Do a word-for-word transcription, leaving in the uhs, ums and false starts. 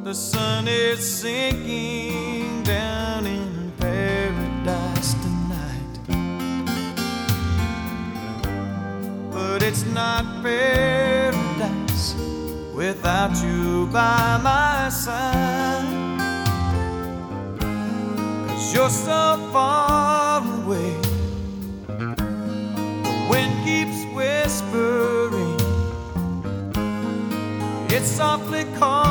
The sun is sinking down in paradise tonight, but it's not paradise without you by my side. 'Cause you're so far away, the wind keeps whispering, it's softly calling